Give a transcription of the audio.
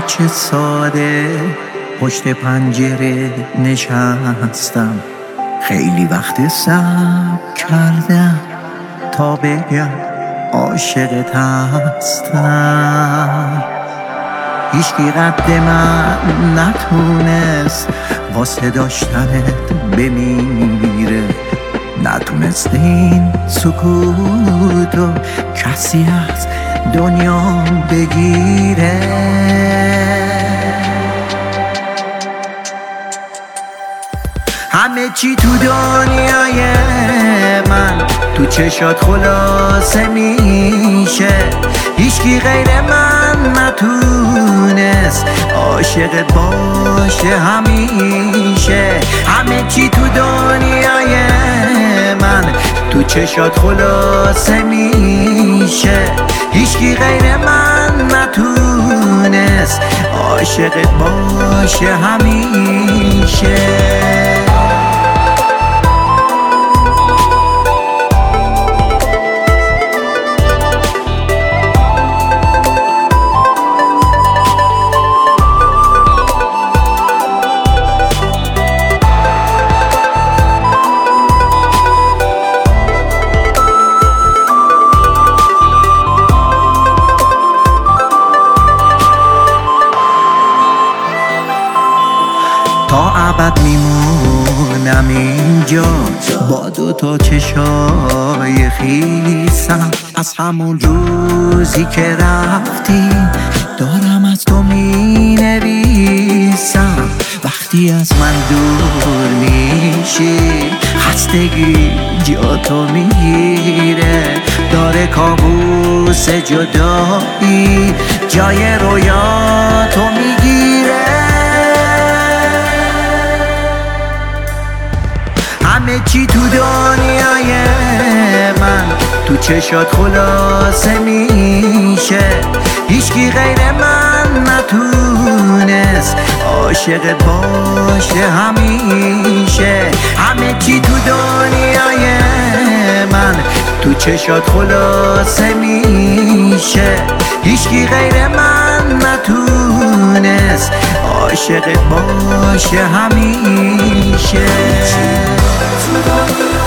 بچه ساده پشت پنجره نشستم، خیلی وقت صبر کردم تا بگم عاشقت هستم. هیچکی قد من نتونست واسه داشتنت بمیره، نتونست این سکوتو کسی از دنیا بگیره. همه چی تو دنیای من تو چشات خلاصه میشه، هیچکی غیر من نتونست عاشقت باشه همیشه. همه چی تو دنیای من تو چشات خلاصه میشه، هیچکی غیر من نتونست عاشقت باشه همیشه. تا ابد میمونم اینجا با دوتا چشای خیسم، از همون روزی که رفتی دارم از تو مینویسم. وقتی از من دور میشی خستگی جا تو میگیره، داره کابوس جدایی جای رویاتو میگیره. همه چی تو دنیای من تو چشات خلاصه میشه، هیچکی غیر من نتونست عاشقت باشه همیشه. همه چی تو دنیای من تو چشات خلاصه میشه، هیچکی غیر من نتونست عاشقت باشه همیشه.